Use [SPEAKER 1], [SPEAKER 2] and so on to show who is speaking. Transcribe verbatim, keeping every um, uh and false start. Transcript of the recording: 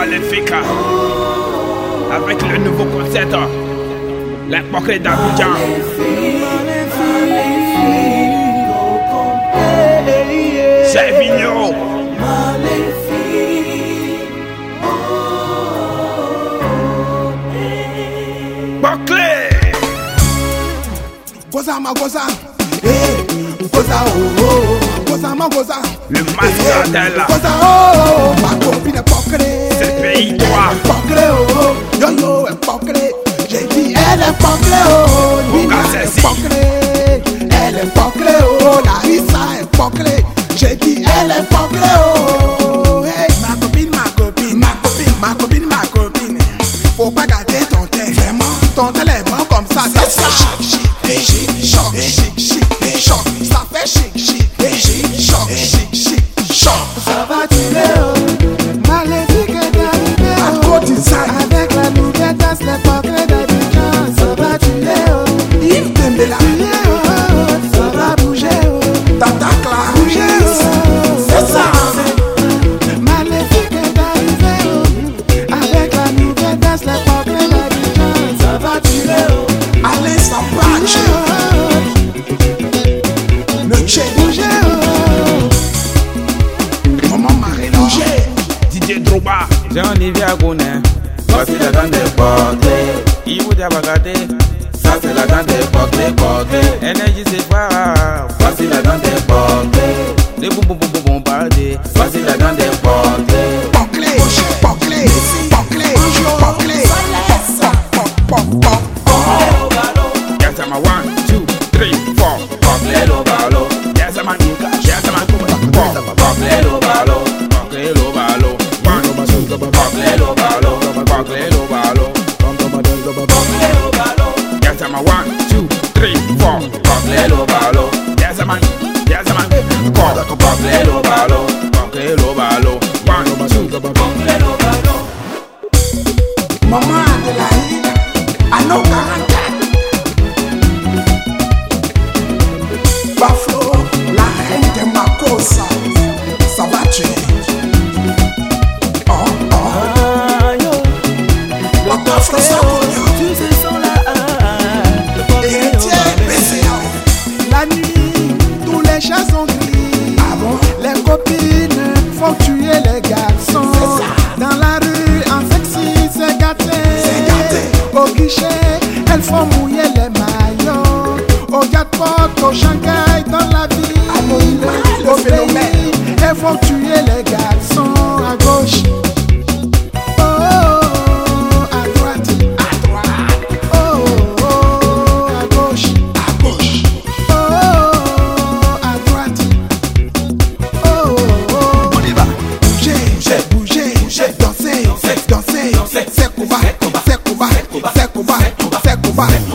[SPEAKER 1] Maléfique avec le nouveau concept, l'époque d'Abidjan. C'est mignon. Bouclé.
[SPEAKER 2] Goza ma goza, eh, goza oh oh, goza ma goza.
[SPEAKER 1] Le masque d'elle.
[SPEAKER 2] Goza oh, ma copine est pocrée.
[SPEAKER 1] C'est pays toi.
[SPEAKER 2] Pocrée oh, yo yo est pocrée. J'ai dit elle est pocrée oh, Nina est pocrée. Elle est pocrée oh, Larissa est pocrée. J'ai dit elle est pocrée oh. Hey, ma copine, ma copine, ma copine, ma copine, ma copine. Faut pas garder ton tel, vraiment. Ton tel est bon comme ça, c'est ça. Chic, chic, choc, chic, chic, choc. Ça fait chic, chic, chic, choc, chic, chic, choc. Ça va tuer oh. Maléfique est arrivé oh. Avec la nouvelle tasse, les portraits d'Abidjan. Ça va tuer oh. Yves Dembélé oh. Ça va bouger oh. Tata Clara bouger oh. C'est ça. Maléfique est arrivé oh. Avec la nouvelle tasse, les portraits d'Abidjan. Ça va tuer oh. Allez, ça va tuer oh. Le Tché bouger oh. Comment Marie bouger.
[SPEAKER 1] Didier Drogba.
[SPEAKER 3] Jean-Olivier Gounet. Voici la dame des portraits. Yves Diabagade. Ça c'est la dame des portraits, portraits. Énergie c'est pas. Voici la dame des portraits. Les boum boum boum boum bombardés. Voici la dame des portraits.
[SPEAKER 2] Poclé, poclé, poclé, poclé. Pop, pop, pop.
[SPEAKER 1] Yes, I'm a one, two, three, four.
[SPEAKER 3] Poclé lo balo.
[SPEAKER 1] Yes, I'm a yes, I'm a four.
[SPEAKER 3] Poclé lo balo. Poclé lo balo.
[SPEAKER 1] One,
[SPEAKER 3] Poclé lo balo. Poclé lo balo.
[SPEAKER 1] yes, I'm a one, two, three, four.
[SPEAKER 3] Poclé lo balo.
[SPEAKER 1] Yes, I'm a yes, I'm a four.
[SPEAKER 3] Poclé lo balo. Poclé lo balo.
[SPEAKER 1] One, two,
[SPEAKER 2] Maman Adelaide, à nos quarante-quatre. Baflo, la reine de Makossa. Ça va tuer. Oh, oh. La Baflo, ça la nuit, tous les chats sont gris. Ah bon? Les copines font tuer les garçons. Dans la rue, en sexy, c'est gâté. Au guichet, elles font mouiller les maillots. Au jackpot, au Shanghai, dans la ville. Au pays, elles font tuer les garçons. À gauche, oh, oh, oh, à droite, à droite, oh, oh, oh, à gauche, à gauche, oh, oh, à droite, oh, oh, oh. On y va. Bouger, bouger, bouger, danser, danser, danser, c'est combat, c'est combat, c'est combat, c'est combat.